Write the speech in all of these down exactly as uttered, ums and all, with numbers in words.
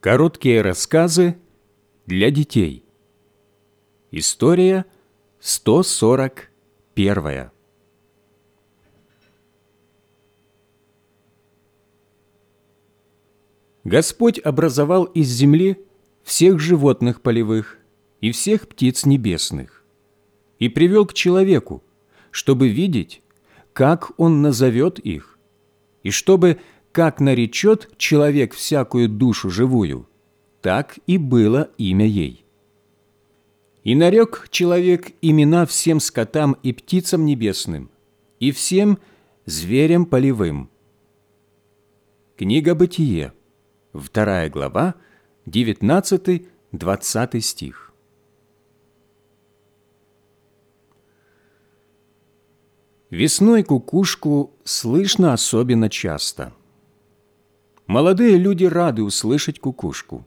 Короткие рассказы для детей. История сто сорок первая. Господь образовал из земли всех животных полевых и всех птиц небесных и привел к человеку, чтобы видеть, как он назовет их, и чтобы, как наречет человек всякую душу живую, так и было имя ей. И нарек человек имена всем скотам и птицам небесным, и всем зверям полевым. Книга Бытие, вторая глава, девятнадцатый-двадцатый стих. Весной кукушку слышно особенно часто. Молодые люди рады услышать кукушку.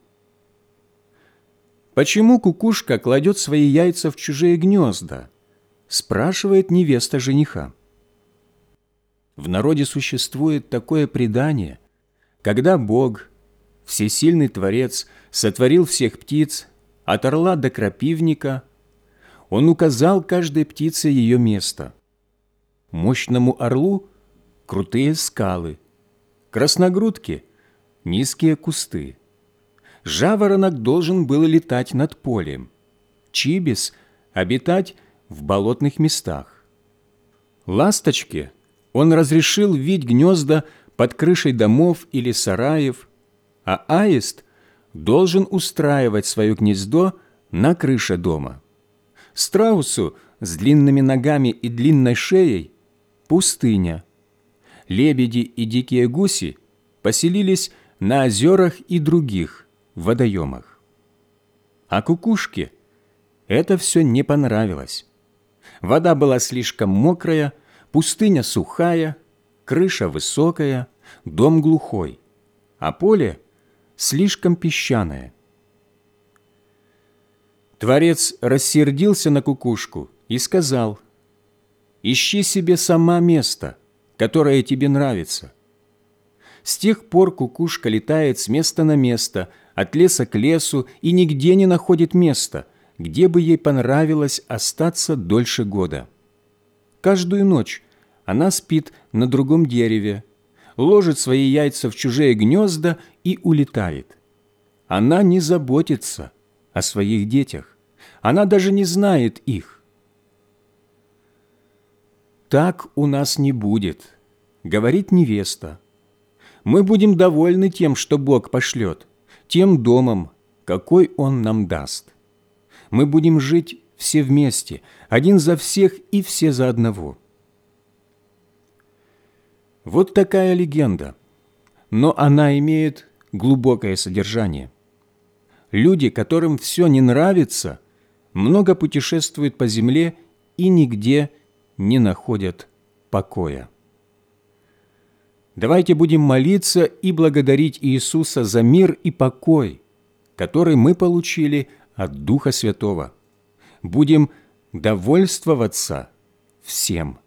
«Почему кукушка кладет свои яйца в чужие гнезда?» – спрашивает невеста жениха. В народе существует такое предание, когда Бог, всесильный Творец, сотворил всех птиц, от орла до крапивника, Он указал каждой птице ее место. Мощному орлу – крутые скалы, красногрудке – низкие кусты. Жаворонок должен был летать над полем, чибис – обитать в болотных местах. Ласточке он разрешил вить гнезда под крышей домов или сараев, а аист должен устраивать свое гнездо на крыше дома. Страусу с длинными ногами и длинной шеей – пустыня. Лебеди и дикие гуси поселились на озерах и других водоемах. А кукушке это все не понравилось. Вода была слишком мокрая, пустыня сухая, крыша высокая, дом глухой, а поле слишком песчаное. Творец рассердился на кукушку и сказал: «Ищи себе сама место, которое тебе нравится». С тех пор кукушка летает с места на место, от леса к лесу, и нигде не находит места, где бы ей понравилось остаться дольше года. Каждую ночь она спит на другом дереве, ложит свои яйца в чужие гнезда и улетает. Она не заботится о своих детях, она даже не знает их. «Так у нас не будет», — говорит невеста. «Мы будем довольны тем, что Бог пошлет, тем домом, какой Он нам даст. Мы будем жить все вместе, один за всех и все за одного». Вот такая легенда, но она имеет глубокое содержание. Люди, которым все не нравится, много путешествуют по земле и нигде не находят покоя. Давайте будем молиться и благодарить Иисуса за мир и покой, который мы получили от Духа Святого. Будем довольствоваться всем.